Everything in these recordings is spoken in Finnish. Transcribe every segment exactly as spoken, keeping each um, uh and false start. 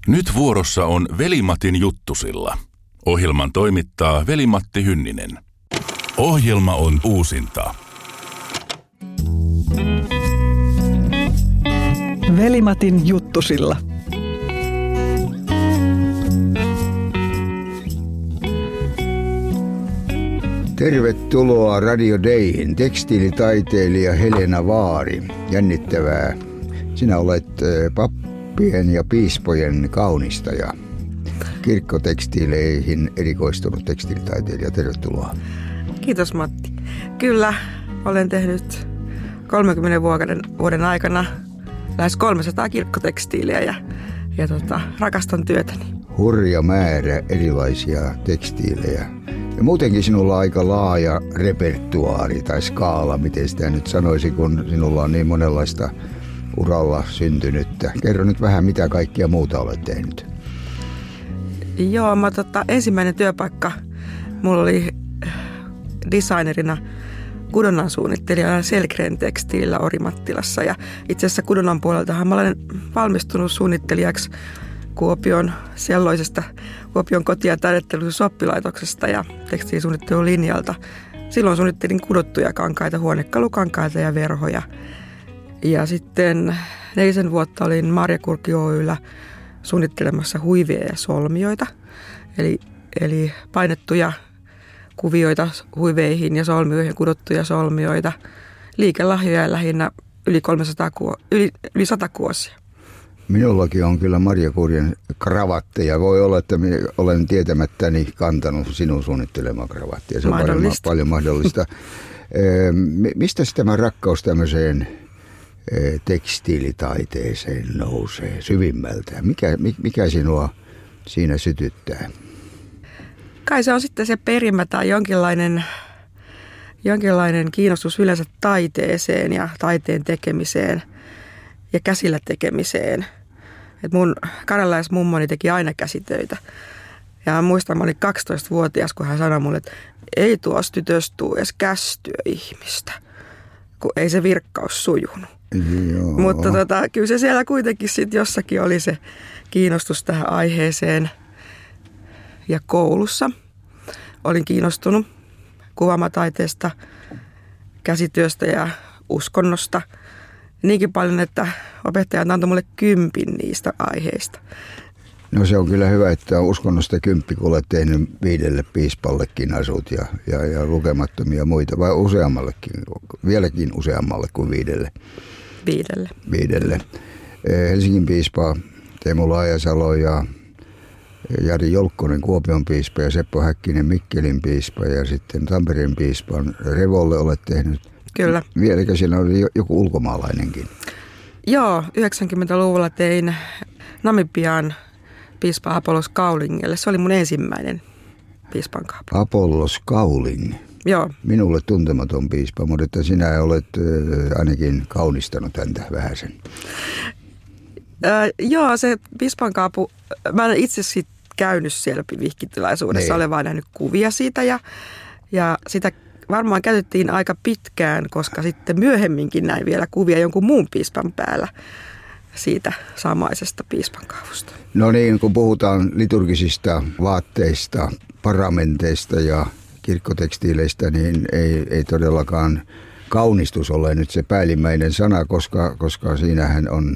Nyt vuorossa on Veli-Matin juttusilla. Ohjelman toimittaa Veli-Matti Hynninen. Ohjelma on uusinta. Veli-Matin juttusilla. Tervetuloa Radio Dayhin, tekstiilitaiteilija Helena Vaari. Jännittävää. Sinä olet pappien ja piispojen kaunistaja. Kirkkotekstiileihin erikoistunut tekstiilitaiteilija. Tervetuloa. Kiitos Matti. Kyllä, olen tehnyt kolmenkymmenen vuoden, vuoden aikana lähes kolmesataa kirkkotekstiiliä ja, ja tota, rakastan työtäni. Hurja määrä erilaisia tekstiilejä. Ja muutenkin sinulla on aika laaja repertuaari tai skaala, miten sitä nyt sanoisi, kun sinulla on niin monenlaista uralla syntynyttä. Kerro nyt vähän, mitä kaikkia muuta olet tehnyt. Joo, mä, tota, ensimmäinen työpaikka mulla oli designerina kudonnan suunnittelijana Selgren tekstiilillä Orimattilassa. Ja itse asiassa kudonnan puoleltahan mä olen valmistunut suunnittelijaksi Kuopion selloisesta Kuopion koti- ja taideteollisuus oppilaitoksesta ja tekstiilisuunnittelun linjalta. Silloin suunnittelin kudottuja kankaita, huonekalukankaita ja verhoja. Ja sitten neljisen vuotta olin Marjakurki Oy:llä suunnittelemassa huiveja ja solmioita. Eli, eli painettuja kuvioita huiveihin ja solmioihin, kudottuja solmioita. Liikelahjoja lähinnä yli, kolmesataa, yli, yli sata kuosia. Minullakin on kyllä Marjakurjen kravatteja. Voi olla, että olen tietämättäni kantanut sinun suunnittelemaan kravattia. Se on paljon, paljon mahdollista. Mistä tämä rakkaus tämmöiseen tekstiilitaiteeseen nousee syvimmältä? Mikä, mikä sinua siinä sytyttää? Kai se on sitten se perimä tai jonkinlainen, jonkinlainen kiinnostus yleensä taiteeseen ja taiteen tekemiseen ja käsillä tekemiseen. Et mun karjalaismummoni teki aina käsitöitä. Ja mä muistan, mä olin kaksitoistavuotias, kun hän sanoi mulle, että ei tuosta tytöstä tule edes kästyä ihmistä, kun ei se virkkaus sujunut. Joo. Mutta tota, kyllä se siellä kuitenkin sitten jossakin oli se kiinnostus tähän aiheeseen. Ja koulussa olin kiinnostunut kuvaamataiteesta, käsityöstä ja uskonnosta. Niinkin paljon, että opettajat antoi mulle kympin niistä aiheista. No se on kyllä hyvä, että on uskonnosta kymppi, kun olet tehnyt viidelle piispallekin asut ja, ja, ja lukemattomia muita, vai useammallekin, vieläkin useammalle kuin viidelle? Viidelle. Viidelle. Helsingin piispa Teemu Laajasalo ja Jari Jolkkonen Kuopion piispa ja Seppo Häkkinen Mikkelin piispa ja sitten Tampereen piispan Revolle olet tehnyt. Kyllä. Vieläkö siellä oli joku ulkomaalainenkin? Joo, yhdeksänkymmentäluvulla tein Namibian piispa Apollos Kaulingille. Se oli mun ensimmäinen piispan kaapu. Apollos Kauling. Joo. Minulle tuntematon piispa, mutta sinä olet äh, ainakin kaunistanut häntä vähäsen. Äh, joo, se piispan kaapu, mä en itse sitten käynyt siellä vihkitilaisuudessa, olen vaan nähnyt kuvia siitä ja, ja sitä varmaan käytettiin aika pitkään, koska sitten myöhemminkin näin vielä kuvia jonkun muun piispan päällä siitä samaisesta piispankaavusta. No niin, kun puhutaan liturgisista vaatteista, paramenteista ja kirkkotekstiileistä, niin ei, ei todellakaan kaunistus ole nyt se päällimmäinen sana, koska, koska siinähän on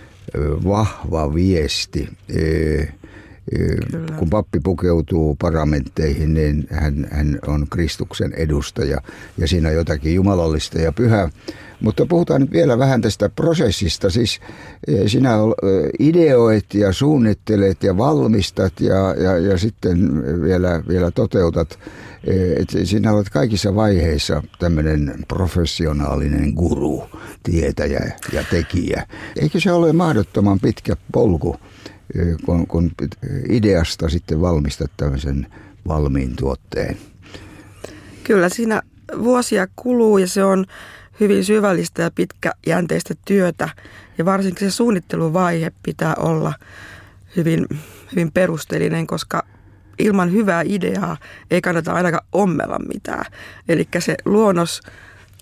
vahva viesti. Kyllä. Kun pappi pukeutuu paramentteihin, niin hän, hän on Kristuksen edustaja ja siinä on jotakin jumalallista ja pyhää. Mutta puhutaan nyt vielä vähän tästä prosessista. Siis sinä ideoit ja suunnittelet ja valmistat ja, ja, ja sitten vielä, vielä toteutat. Et sinä olet kaikissa vaiheissa tämmöinen professionaalinen guru, tietäjä ja tekijä. Eikö se ole mahdottoman pitkä polku, kun, kun ideasta sitten valmistat tämmöisen valmiin tuotteen? Kyllä, siinä vuosia kuluu ja se on hyvin syvällistä ja pitkäjänteistä työtä. Ja varsinkin se suunnitteluvaihe pitää olla hyvin, hyvin perusteellinen, koska ilman hyvää ideaa ei kannata ainakaan ommella mitään. Eli se luonnos,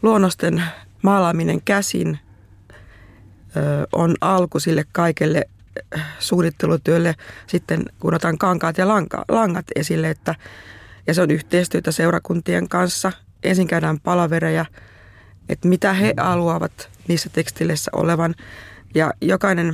luonnosten maalaaminen käsin ö, on alku sille kaikelle suunnittelutyölle sitten, kun otan kankaat ja lanka, langat esille, että, ja se on yhteistyötä seurakuntien kanssa. Ensin käydään palavereja, että mitä he haluavat niissä tekstiileissä olevan, ja jokainen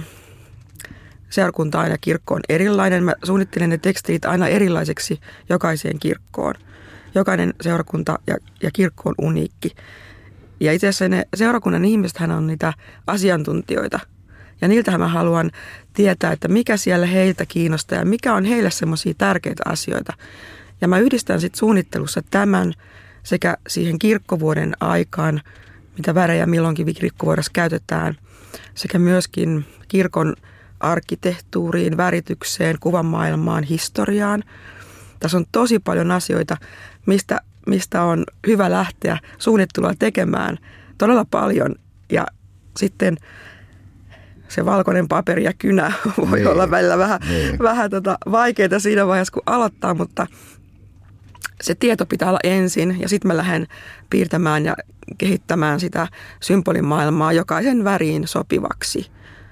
seurakunta aina kirkko on erilainen. Mä suunnittelen ne tekstiilit aina erilaiseksi jokaiseen kirkkoon. Jokainen seurakunta ja, ja kirkko on uniikki. Ja itse asiassa ne seurakunnan ihmisethän on niitä asiantuntijoita. Ja niiltähän mä haluan tietää, että mikä siellä heiltä kiinnostaa ja mikä on heille semmoisia tärkeitä asioita. Ja mä yhdistän sitten suunnittelussa tämän sekä siihen kirkkovuoden aikaan, mitä värejä milloinkin kirkkovuodessa käytetään, sekä myöskin kirkon arkkitehtuuriin, väritykseen, kuvamaailmaan, historiaan. Tässä on tosi paljon asioita, mistä, mistä on hyvä lähteä suunnittelua tekemään todella paljon. Ja sitten se valkoinen paperi ja kynä voi nee, olla välillä vähän, nee. vähän tota vaikeaa siinä vaiheessa, kun aloittaa, mutta se tieto pitää olla ensin ja sitten mä lähden piirtämään ja kehittämään sitä symbolimaailmaa jokaisen väriin sopivaksi.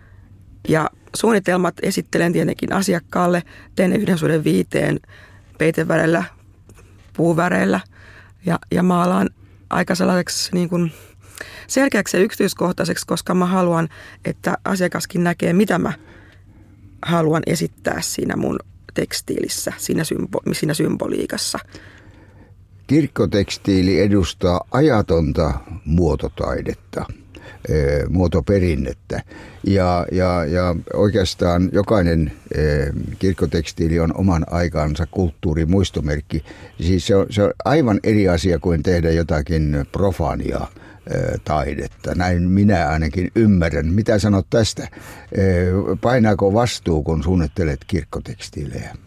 Ja suunnitelmat esittelen tietenkin asiakkaalle, teen ne yhden suhde viiteen peiteväreillä, puuväreillä ja, ja maalaan aika sellaiseksi niin kuin selkeäksi ja yksityiskohtaiseksi, koska mä haluan, että asiakaskin näkee, mitä mä haluan esittää siinä mun tekstiilissä, siinä, symbo- siinä symboliikassa. Kirkkotekstiili edustaa ajatonta muototaidetta, muotoperinnettä. Ja, ja, ja oikeastaan jokainen kirkkotekstiili on oman aikansa kulttuurimuistomerkki. Siis se on, se on aivan eri asia kuin tehdä jotakin profaania taidetta. Näin minä ainakin ymmärrän. Mitä sanot tästä? Painaako vastuu, kun suunnittelet kirkkotekstiilejä?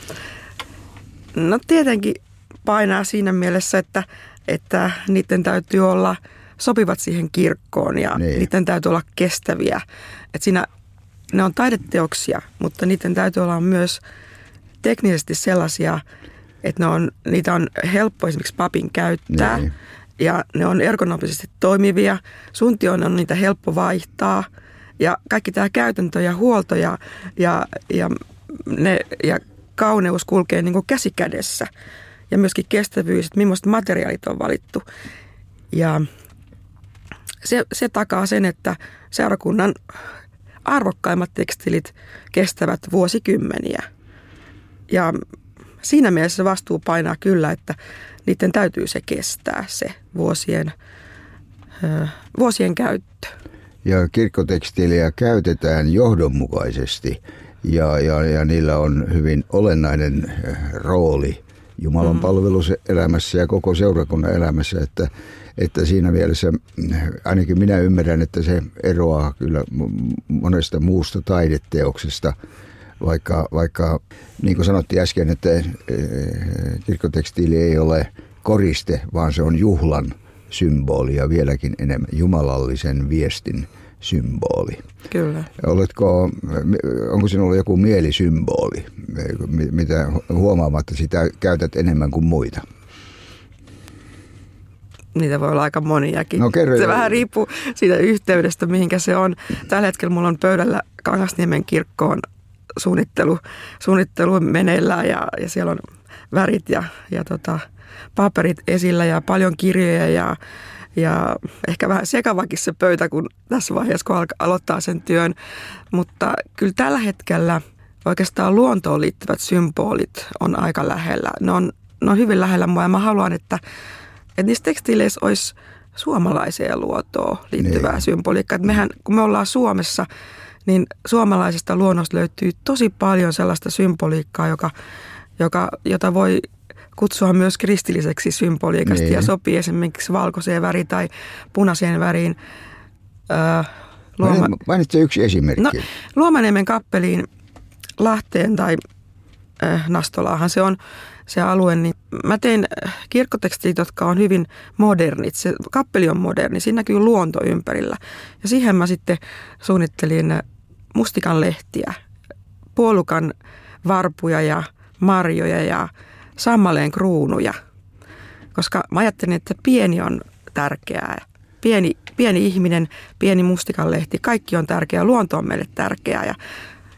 No tietenkin painaa siinä mielessä, että, että niiden täytyy olla sopivat siihen kirkkoon ja niin. Niiden täytyy olla kestäviä. Et siinä, ne on taideteoksia, mutta niiden täytyy olla myös teknisesti sellaisia, että ne on, niitä on helppo esimerkiksi papin käyttää. Niin. Ja ne on ergonomisesti toimivia. Suuntion on niitä helppo vaihtaa. Ja kaikki tämä käytäntö ja huolto ja, ja, ja, ne, ja kauneus kulkee niin kuin käsi kädessä. Ja myöskin kestävyys, että millaiset materiaalit on valittu. Ja se, se takaa sen, että seurakunnan arvokkaimmat tekstiilit kestävät vuosikymmeniä. Ja siinä mielessä vastuu painaa kyllä, että niiden täytyy se kestää, se vuosien, ö, vuosien käyttö. Ja kirkkotekstiilejä käytetään johdonmukaisesti ja, ja, ja niillä on hyvin olennainen rooli Jumalan mm. palveluselämässä ja koko seurakunnan elämässä, että, että siinä mielessä ainakin minä ymmärrän, että se eroaa kyllä monesta muusta taideteoksesta. Vaikka, vaikka niin kuin sanottiin äsken, että kirkkotekstiili ei ole koriste, vaan se on juhlan symboli ja vieläkin enemmän jumalallisen viestin symboli. Kyllä. Oletko, onko sinulla joku mielisymboli, mitä huomaamatta sitä käytät enemmän kuin muita? Niitä voi olla aika moniakin. No, kerro, se vähän riippuu siitä yhteydestä, mihinkä se on. Tällä hetkellä mulla on pöydällä Kangasniemen kirkkoon suunnittelu, suunnittelu meneillään ja, ja siellä on värit ja, ja tota, paperit esillä ja paljon kirjoja ja, ja ehkä vähän sekavakin se pöytä, kun tässä vaiheessa, kun alka, aloittaa sen työn. Mutta kyllä tällä hetkellä oikeastaan luontoon liittyvät symbolit on aika lähellä. Ne on, ne on hyvin lähellä mua ja mä haluan, että, että niissä tekstiileissä olisi suomalaiseen luontoon liittyvää niin. symboliikkaa. Että mehän, kun me ollaan Suomessa, niin suomalaisesta luonnosta löytyy tosi paljon sellaista symboliikkaa, joka, joka, jota voi kutsua myös kristilliseksi symboliikasta niin. ja sopii esimerkiksi valkoiseen väriin tai punaiseen väriin. Öö, Luoma... Mainitse yksi esimerkki. No, Luomaniemen kappeliin Lahteen tai äh, Nastolaahan se on se alue, niin mä tein kirkkotekstilit, jotka on hyvin modernit. Se kappeli on moderni, siinä näkyy luonto ympärillä. Ja siihen mä sitten suunnittelin mustikan lehtiä, puolukan varpuja ja marjoja ja sammaleen kruunuja. Koska mä ajattelin, että pieni on tärkeää. Pieni, pieni ihminen, pieni mustikanlehti, kaikki on tärkeää. Luonto on meille tärkeää. Ja,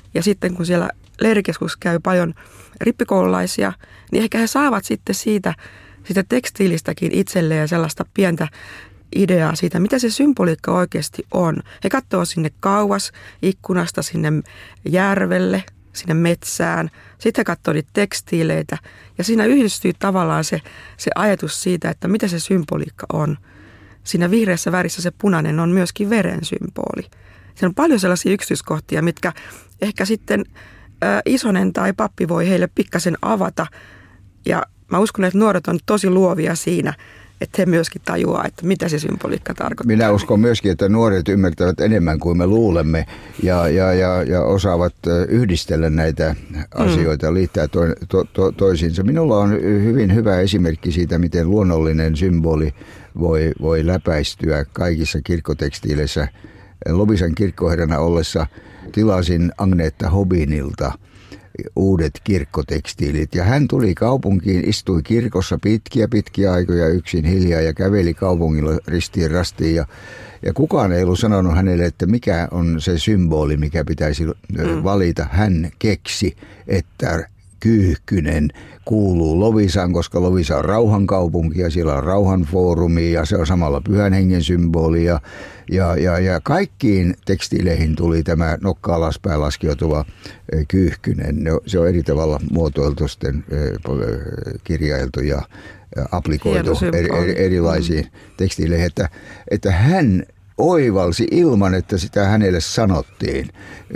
Ja sitten kun siellä leirikeskus käy paljon rippikoululaisia, niin ehkä he saavat sitten siitä, siitä tekstiilistäkin itselleen sellaista pientä ideaa siitä, mitä se symboliikka oikeasti on. He katsoo sinne kauas ikkunasta sinne järvelle, sinne metsään. Sitten he katsoo niitä tekstiileitä ja siinä yhdistyy tavallaan se, se ajatus siitä, että mitä se symboliikka on. Siinä vihreässä värissä se punainen on myöskin veren symboli. Siinä on paljon sellaisia yksityiskohtia, mitkä ehkä sitten ä, isonen tai pappi voi heille pikkasen avata. Ja mä uskon, että nuoret on tosi luovia siinä, että he myöskin tajuaa, että mitä se symboliikka tarkoittaa. Minä uskon myöskin, että nuoret ymmärtävät enemmän kuin me luulemme ja, ja, ja, ja osaavat yhdistellä näitä asioita ja mm. liittää to, to, to, toisiinsa. Minulla on hyvin hyvä esimerkki siitä, miten luonnollinen symboli voi, voi läpäistyä kaikissa kirkkotekstiileissä. Loviisan kirkkoherrana ollessa tilasin Agneta Hobinilta uudet kirkkotekstiilit. Ja hän tuli kaupunkiin, istui kirkossa pitkiä pitkiä aikoja yksin hiljaa ja käveli kaupungilla ristiin rastiin. Ja, ja kukaan ei ollut sanonut hänelle, että mikä on se symboli, mikä pitäisi mm. valita. Hän keksi, että Kyyhkynen kuuluu Loviisaan, koska Loviisa on rauhan kaupunki ja siellä on rauhan foorumi ja se on samalla pyhän hengen symboli. Ja, ja, ja, ja kaikkiin tekstiileihin tuli tämä nokka alaspäin laskeutuva Kyyhkynen. Se on eri tavalla muotoiltu sitten, kirjailtu ja aplikoitu eri, eri, erilaisiin mm. tekstiileihin, että, että hän oivalsi ilman, että sitä hänelle sanottiin.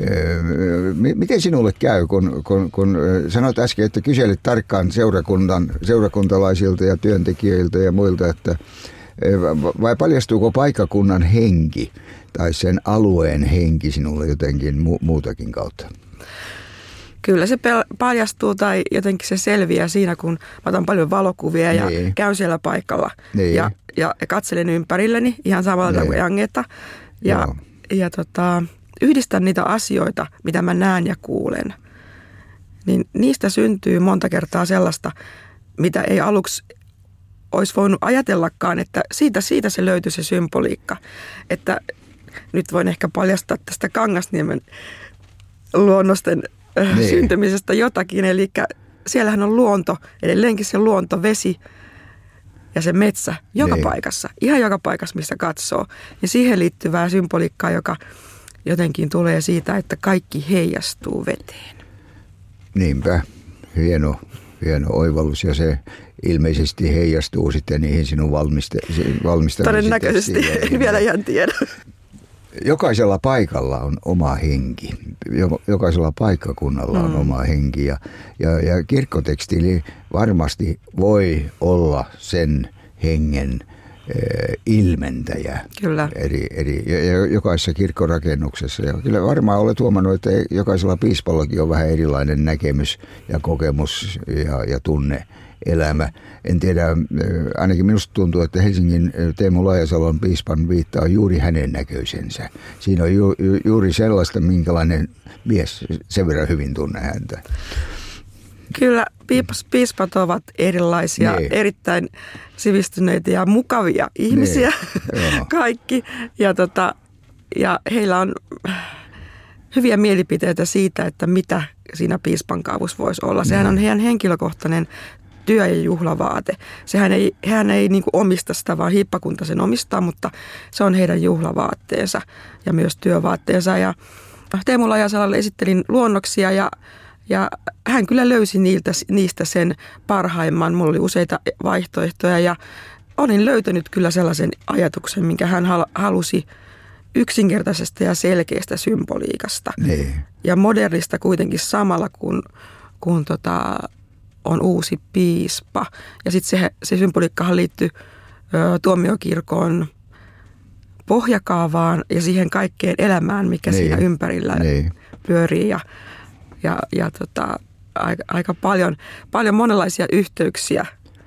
Miten sinulle käy, kun, kun, kun sanoit äsken, että kyselit tarkkaan seurakunnan, seurakuntalaisilta ja työntekijöiltä ja muilta, että vai paljastuuko paikkakunnan henki tai sen alueen henki sinulle jotenkin mu- muutakin kautta? Kyllä se paljastuu tai jotenkin se selviää siinä, kun mä otan paljon valokuvia ja niin. käyn siellä paikalla niin. ja, ja katselen ympärilleni ihan samalla niin. kuin Agneta. Ja, ja tota, yhdistän niitä asioita, mitä mä näen ja kuulen. Niin niistä syntyy monta kertaa sellaista, mitä ei aluksi olisi voinut ajatellakaan, että siitä, siitä se löytyy se symboliikka. Että nyt voin ehkä paljastaa tästä Kangasniemen luonnosten niin. syntymisestä jotakin. Eli siellähän on luonto, edelleenkin se luonto, vesi ja se metsä joka niin. paikassa. Ihan joka paikassa, missä katsoo. Ja siihen liittyvää symboliikkaa, joka jotenkin tulee siitä, että kaikki heijastuu veteen. Niinpä. Hieno, hieno oivallus ja se ilmeisesti heijastuu sitten niihin sinun valmiste- valmistamisiin. Todennäköisesti, en vielä ihan tiedä. Jokaisella paikalla on oma henki. Jokaisella paikkakunnalla on mm. oma henki. Ja, ja, ja kirkkotekstiili varmasti voi olla sen hengen eh, ilmentäjä. Kyllä. Eri, eri, ja jokaisessa kirkkorakennuksessa. Ja kyllä varmaan olet huomannut, että jokaisella piispallakin on vähän erilainen näkemys ja kokemus ja, ja tunne. Elämä. En tiedä, ainakin minusta tuntuu, että Helsingin Teemu Laajasalon piispan viittaa juuri hänen näköisensä. Siinä on ju, ju, juuri sellaista, minkälainen mies, sen verran hyvin tunne häntä. Kyllä, piispat ovat erilaisia, niin. erittäin sivistyneitä ja mukavia ihmisiä niin. kaikki. Ja, tota, ja heillä on hyviä mielipiteitä siitä, että mitä siinä piispan kaavussa voisi olla. Sehän on heidän henkilökohtainen työ- ja juhlavaate. Sehän ei, hän ei niin kuin omista sitä, vaan hiippakunta sen omistaa, mutta se on heidän juhlavaatteensa ja myös työvaatteensa. Ja Teemu Laajasalalle esittelin luonnoksia ja, ja hän kyllä löysi niiltä, niistä sen parhaimman. Mulla oli useita vaihtoehtoja ja olin löytänyt kyllä sellaisen ajatuksen, minkä hän halusi yksinkertaisesta ja selkeästä symboliikasta. Niin. Ja modernista kuitenkin samalla, kun, kun tota, on uusi piispa. Ja sitten se, se symboliikkahan liittyy ö, tuomiokirkon pohjakaavaan ja siihen kaikkeen elämään, mikä niin. siinä ympärillä niin. pyörii. Ja, ja, ja tota, aika, aika paljon, paljon monenlaisia yhteyksiä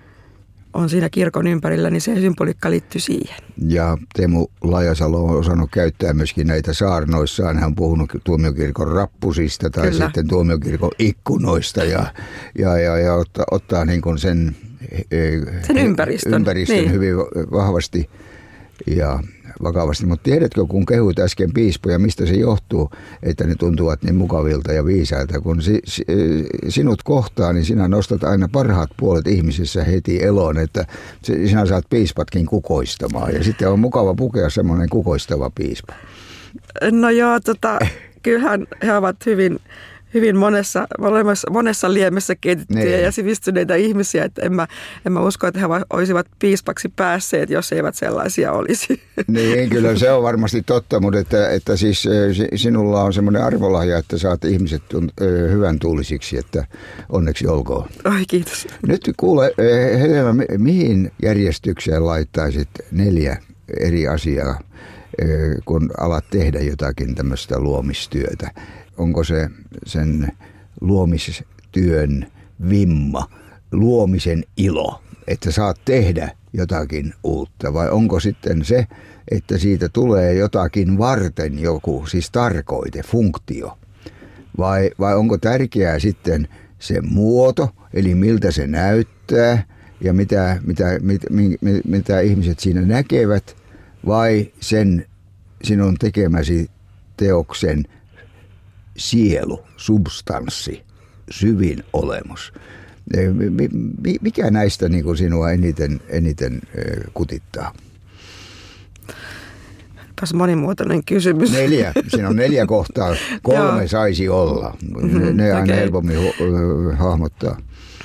on siinä kirkon ympärillä, niin se symboliikka liittyy siihen. Ja Teemu Laajasalo on osannut käyttää myöskin näitä saarnoissaan. Hän on puhunut tuomiokirkon rappusista tai Kyllä. sitten tuomiokirkon ikkunoista ja, ja, ja, ja ottaa, ottaa niin kuin sen, sen ympäristön, ympäristön niin. hyvin vahvasti. Ja vakavasti. Mutta tiedätkö, kun kehuit äsken piispoja, mistä se johtuu, että ne tuntuvat niin mukavilta ja viisailta. Kun si, si, sinut kohtaa, niin sinä nostat aina parhaat puolet ihmisissä heti eloon, että sinä saat piispatkin kukoistamaan. Ja sitten on mukava pukea semmoinen kukoistava piispa. No joo, tota, kyllähän he ovat hyvin... hyvin monessa, monessa liemessä keitettyjä niin. ja sivistyneitä ihmisiä, että en mä, en mä usko, että he olisivat piispaksi päässeet, jos eivät sellaisia olisi. Niin, kyllä se on varmasti totta, mutta että, että siis sinulla on semmoinen arvolahja, että saat ihmiset hyvän tuulisiksi, että onneksi olkoon. Oi, kiitos. Nyt kuule, Helena, mihin järjestykseen laittaisit neljä eri asiaa, kun alat tehdä jotakin tämmöistä luomistyötä? Onko se sen luomistyön vimma, luomisen ilo, että saat tehdä jotakin uutta? Vai onko sitten se, että siitä tulee jotakin varten joku, siis tarkoite, funktio? Vai, vai onko tärkeää sitten se muoto, eli miltä se näyttää ja mitä, mitä, mitä, mitä, mitä ihmiset siinä näkevät? Vai sen sinun tekemäsi teoksen sielu, substanssi, syvin olemus. Mikä näistä niin kuin sinua eniten, eniten kutittaa? Taas monimuotoinen kysymys. Neljä. Siinä on neljä kohtaa. Kolme saisi olla. Ne, ne aina okay. helpommin hu- hahmottaa.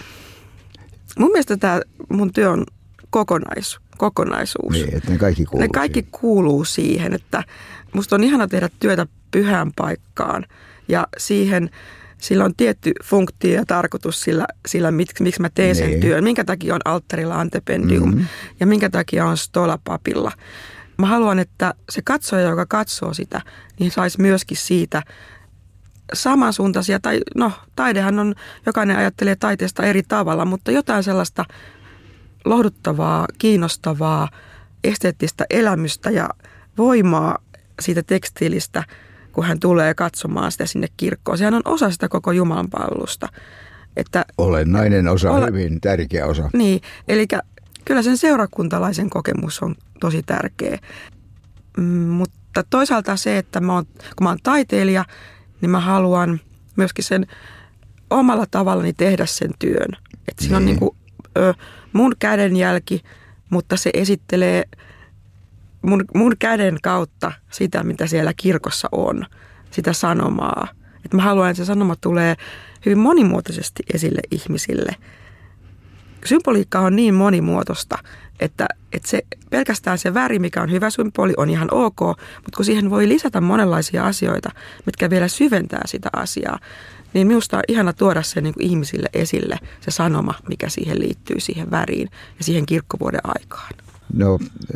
Mun mielestä tämä mun työ on kokonais, kokonaisuus. Niin, että ne kaikki kuuluu Ne kaikki siihen. kuuluu siihen, että musta on ihana tehdä työtä pyhään paikkaan. Ja siihen, sillä on tietty funktio ja tarkoitus sillä, sillä miksi, miksi mä teen sen niin. työn. Minkä takia on alttarilla antependium mm-hmm. ja minkä takia on stolapapilla. Mä haluan, että se katsoja, joka katsoo sitä, niin saisi myöskin siitä samansuuntaisia. Tai no, taidehan on, jokainen ajattelee taiteesta eri tavalla, mutta jotain sellaista lohduttavaa, kiinnostavaa, esteettistä elämystä ja voimaa siitä tekstiilistä, kun hän tulee katsomaan sitä sinne kirkkoon. Sehän on osa sitä koko jumalanpalvelusta. Että olennainen osa, ole, hyvin tärkeä osa. Niin, eli kyllä sen seurakuntalaisen kokemus on tosi tärkeä. Mm, mutta toisaalta se, että mä oon, kun mä oon taiteilija, niin mä haluan myöskin sen omalla tavallani tehdä sen työn. Että siinä on niin kuin, ö, mun kädenjälki, mutta se esittelee mun, mun käden kautta sitä, mitä siellä kirkossa on, sitä sanomaa. Että mä haluan, että se sanoma tulee hyvin monimuotoisesti esille ihmisille. Symboliikka on niin monimuotoista, että, että se, pelkästään se väri, mikä on hyvä symboli, on ihan ok, mutta kun siihen voi lisätä monenlaisia asioita, mitkä vielä syventää sitä asiaa, niin minusta on ihana tuoda se niin kuin ihmisille esille, se sanoma, mikä siihen liittyy, siihen väriin ja siihen kirkkovuoden aikaan. No,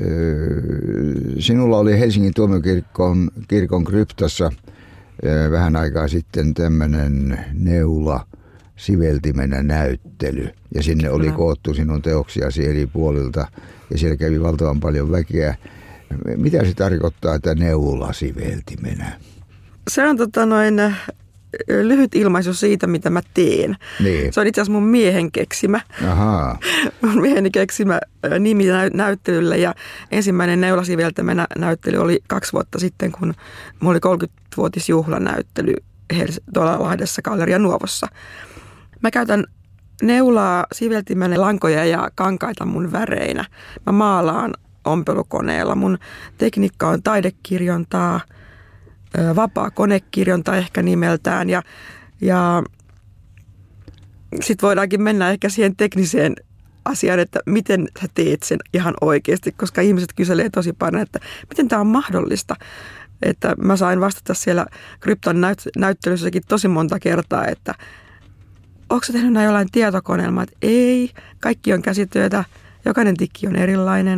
sinulla oli Helsingin tuomiokirkon kirkon kryptassa vähän aikaa sitten tämmöinen neula siveltimenä näyttely. Ja sinne oli koottu sinun teoksiasi eri puolilta ja siellä kävi valtavan paljon väkeä. Mitä se tarkoittaa, että neula siveltimenä? Se on tota noin lyhyt ilmaisu siitä, mitä mä teen. Niin. Se on itse asiassa mun miehen keksimä. Ahaa. Mun mieheni keksimä nimi näyttelylle ja ensimmäinen neulasiveltämänä näyttely oli kaksi vuotta sitten, kun mulla oli kolmekymmenvuotisjuhlanäyttely tuolla Lahdessa Galleria Nuovossa. Mä käytän neulaa, siveltimellä lankoja ja kankaita mun väreinä. Mä maalaan ompelukoneella. Mun tekniikka on taidekirjontaa, vapaa konekirjonta ehkä nimeltään ja, ja sitten voidaankin mennä ehkä siihen tekniseen asiaan, että miten sä teet sen ihan oikeasti, koska ihmiset kyselee tosi paljon, että miten tämä on mahdollista. Että mä sain vastata siellä krypton näyt- näyttelyssäkin tosi monta kertaa, että onko sä tehnyt näin jollain tietokoneella? Että ei, kaikki on käsityötä, jokainen tikki on erilainen.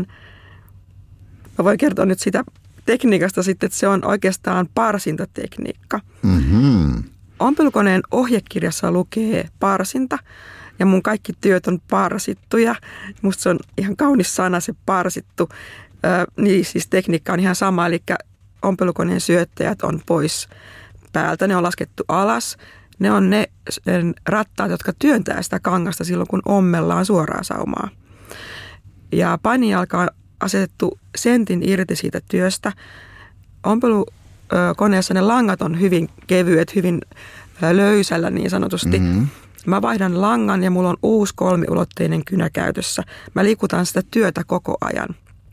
Mä voin kertoa nyt sitä tekniikasta sitten, että se on oikeastaan parsintatekniikka. Mm-hmm. Ompelukoneen ohjekirjassa lukee parsinta ja mun kaikki työt on parsittuja. Musta se on ihan kaunis sana se parsittu. Ö, niin siis tekniikka on ihan sama, eli ompelukoneen syöttäjät on pois päältä. Ne on laskettu alas. Ne on ne rattaat, jotka työntää sitä kangasta silloin, kun ommellaan suoraa saumaa. Ja painijalka asetettu sentin irti siitä työstä. Ompelukoneessa ne langat on hyvin kevyet, hyvin löysällä niin sanotusti. Mm-hmm. Mä vaihdan langan ja mulla on uusi kolmiulotteinen kynä käytössä. Mä liikutan sitä työtä koko ajan.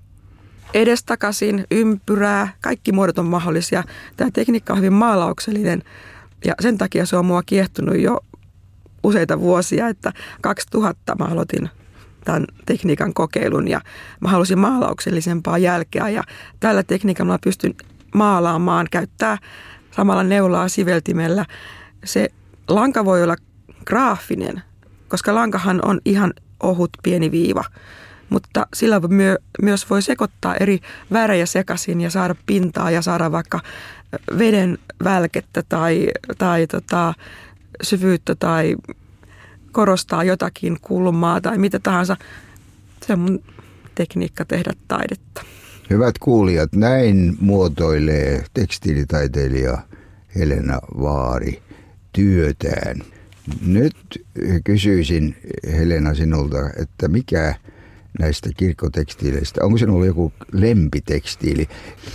Edestakaisin, ympyrää, kaikki muodot on mahdollisia. Tämä tekniikka on hyvin maalauksellinen ja sen takia se on mua kiehtunut jo useita vuosia, että kaksituhatta mä aloitin tämän tekniikan kokeilun ja mä halusin maalauksellisempaa jälkeä ja tällä tekniikalla mä pystyn maalaamaan, käyttää samalla neulaa siveltimellä. Se lanka voi olla graafinen, koska lankahan on ihan ohut pieni viiva, mutta sillä myö, myös voi sekoittaa eri värejä sekaisin ja saada pintaa ja saada vaikka veden välkettä tai, tai tota, syvyyttä tai korostaa jotakin kulmaa tai mitä tahansa. Se on mun tekniikka tehdä taidetta. Hyvät kuulijat, näin muotoilee tekstiilitaiteilija Helena Vaari työtään. Nyt kysyisin Helena sinulta, että mikä näistä kirkkotekstiileistä, onko sinulla joku lempitekstiili?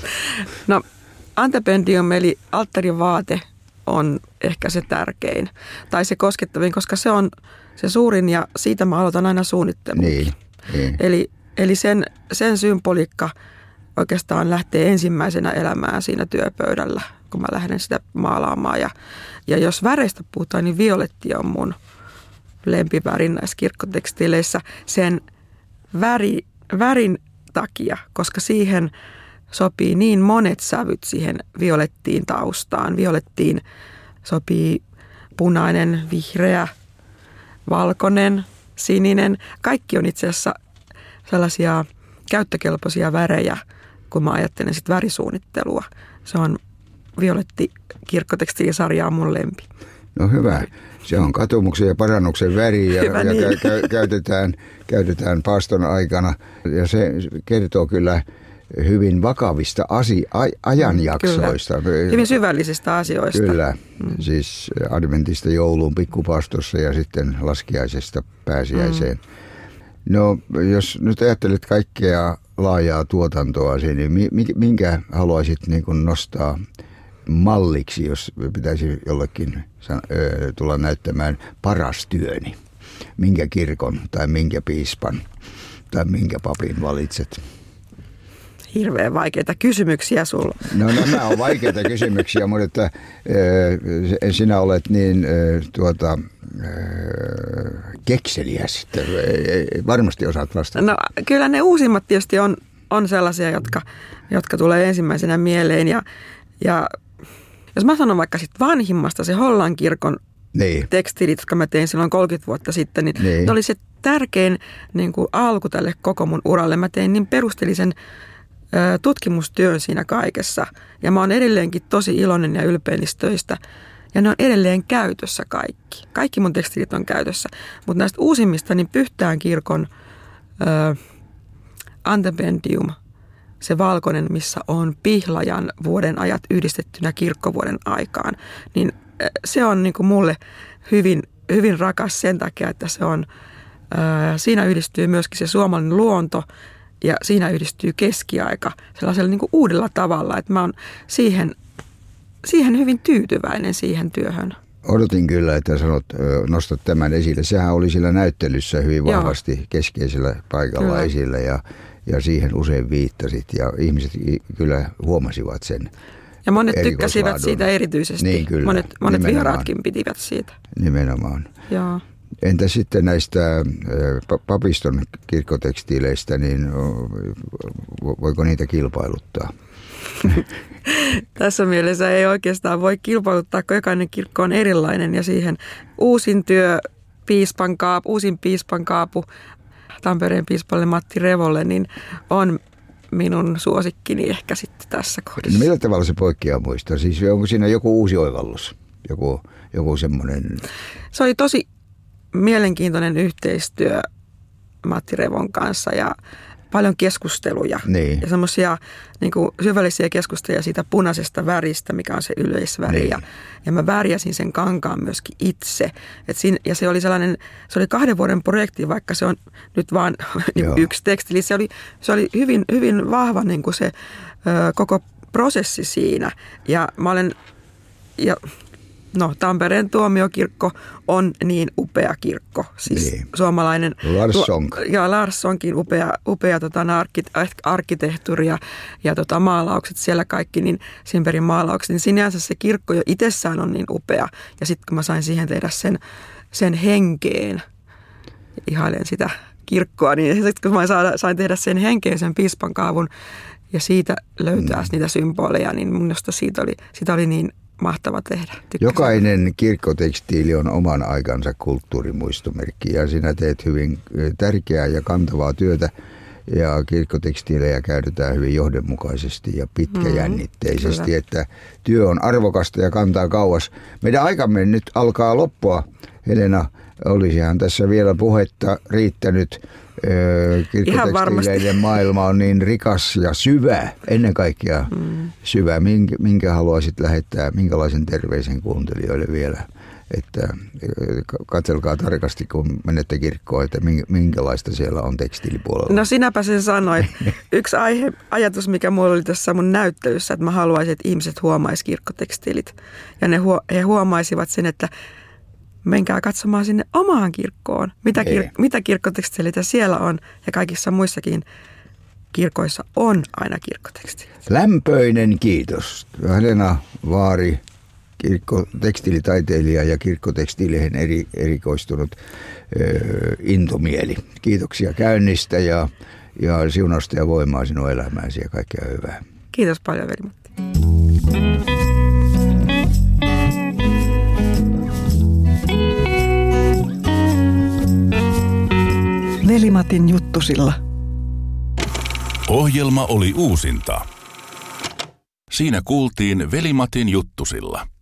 No antependium eli alttarivaate on ehkä se tärkein tai se koskettavin, koska se on se suurin ja siitä mä aloitan aina suunnittelun. Niin, niin. Eli, eli sen, sen symboliikka oikeastaan lähtee ensimmäisenä elämään siinä työpöydällä, kun mä lähden sitä maalaamaan. Ja, ja jos väreistä puhutaan, niin violetti on mun lempivärin näissä kirkkotekstiileissä sen väri, värin takia, koska siihen sopii niin monet sävyt siihen violettiin taustaan. Violettiin sopii punainen, vihreä, valkoinen, sininen. Kaikki on itse asiassa sellaisia käyttökelpoisia värejä, kun mä ajattelen sit värisuunnittelua. Se on violetti kirkkotekstiilisarja on mun lempi. No hyvä. Se on katumuksen ja parannuksen väri ja, ja niin. kä- käytetään, käytetään paaston aikana. Ja se kertoo kyllä hyvin vakavista asi- a- ajanjaksoista. Kyllä. Hyvin syvällisistä asioista. Kyllä. Mm. Siis adventista jouluun pikkupaastossa ja sitten laskiaisesta pääsiäiseen. Mm. No jos nyt ajattelet kaikkea laajaa tuotantoa, niin minkä haluaisit niin kuin nostaa malliksi, jos pitäisi jollekin tulla näyttämään paras työni? Minkä kirkon tai minkä piispan tai minkä papin valitset? Hirveän vaikeita kysymyksiä sulla. No nämä on vaikeita kysymyksiä, mutta että, äh, sinä olet niin äh, tuota, äh, kekseliäs, että äh, varmasti osaat vastata. No kyllä ne uusimmat tietysti on, on sellaisia, jotka, jotka tulee ensimmäisenä mieleen. Ja, ja jos mä sanon vaikka sit vanhimmasta, se Hollan kirkon niin. tekstiilit, jotka mä tein silloin kolmekymmentä vuotta sitten, niin, niin. ne oli se tärkein niin kuin alku tälle koko mun uralle. Mä tein niin perusteellisen tutkimustyön siinä kaikessa. Ja mä oon edelleenkin tosi iloinen ja ylpeä niistä töistä. Ja ne on edelleen käytössä kaikki. Kaikki mun tekstiilit on käytössä. Mutta näistä uusimmista, niin Pyhtään kirkon ö, antependium, se valkoinen, missä on Pihlajan vuoden ajat yhdistettynä kirkkovuoden aikaan, niin se on niin kuin mulle hyvin, hyvin rakas sen takia, että se on, ö, siinä yhdistyy myöskin se suomalainen luonto, ja siinä yhdistyy keskiaika sellaisella niin kuin uudella tavalla, että mä oon siihen, siihen hyvin tyytyväinen siihen työhön. Odotin kyllä, että sanot, nostat tämän esille. Sehän oli sillä näyttelyssä hyvin vahvasti Joo. keskeisellä paikalla kyllä. esillä ja, ja siihen usein viittasit ja ihmiset kyllä huomasivat sen. Ja monet tykkäsivät siitä erityisesti. Niin, kyllä. Monet, monet vieraatkin pitivät siitä. Nimenomaan. Joo. Entä sitten näistä papiston kirkkotekstiileistä, niin voiko niitä kilpailuttaa? Tässä mielessä ei oikeastaan voi kilpailuttaa, kun jokainen kirkko on erilainen ja siihen uusin työ, piispan kaapu, uusin piispan kaapu Tampereen piispalle Matti Revolle, niin on minun suosikkini ehkä sitten tässä kohdassa. No millä tavalla se poikkeaa muista? Siis onko siinä joku uusi oivallus? Joku, joku semmoinen? Se oli tosi mielenkiintoinen yhteistyö Matti Revon kanssa ja paljon keskusteluja niin. ja semmoisia niin kuin syvällisiä keskusteluja siitä punaisesta väristä, mikä on se yleisväri. Niin. Ja, ja mä värjäsin sen kankaan myöskin itse. Et siinä, ja se oli sellainen, se oli kahden vuoden projekti, vaikka se on nyt vaan niin yksi teksti. Se oli, se oli hyvin, hyvin vahva niin kuin se ö, koko prosessi siinä. Ja mä olen... Ja, No, Tampereen tuomiokirkko on niin upea kirkko, siis niin. suomalainen. Larsson. Tuo, ja Larssonkin upea, upea tota, arkkitehtuuri ja, ja tota, maalaukset siellä kaikki, niin Simperin maalaukset. Niin sinänsä se kirkko jo itsessään on niin upea. Ja sitten kun mä sain siihen tehdä sen, sen henkeen, ihailen sitä kirkkoa, niin sitten kun mä sain tehdä sen henkeen, sen piispan kaavun ja siitä löytää mm. niitä symboleja, niin minusta siitä oli, siitä oli niin mahtava tehdä. Tykkäsin. Jokainen kirkkotekstiili on oman aikansa kulttuurimuistomerkki ja sinä teet hyvin tärkeää ja kantavaa työtä ja kirkkotekstiilejä käytetään hyvin johdonmukaisesti ja pitkäjännitteisesti, mm-hmm. että työ on arvokasta ja kantaa kauas. Meidän aikamme nyt alkaa loppua. Helena, olisihan tässä vielä puhetta riittänyt. Kirkkotekstiileiden maailma on niin rikas ja syvä, ennen kaikkea mm. syvä. Minkä, minkä haluaisit lähettää, minkälaisen terveisen kuuntelijoille vielä, että katselkaa tarkasti, kun menette kirkkoon, että minkälaista siellä on tekstiilipuolella. No sinäpä sen sanoit. Yksi aihe, ajatus, mikä mulla oli tässä mun näyttelyssä, että mä haluaisin, että ihmiset huomaisivat kirkkotekstiilit. Ja ne huo, he huomaisivat sen, että menkää katsomaan sinne omaan kirkkoon, mitä, kir- mitä kirkkotekstiilitä siellä on. Ja kaikissa muissakin kirkoissa on aina kirkkotekstiilit. Lämpöinen kiitos. Helena Vaari, kirkkotekstiilitaiteilija ja kirkkotekstiileihin eri, erikoistunut ö, intomieli. Kiitoksia käynnistä ja, ja siunausta ja voimaa sinun elämääsi ja kaikkea hyvää. Kiitos paljon, Veli-Matti. Veli-Matin juttusilla. Ohjelma oli uusinta. Siinä kuultiin Veli-Matin juttusilla.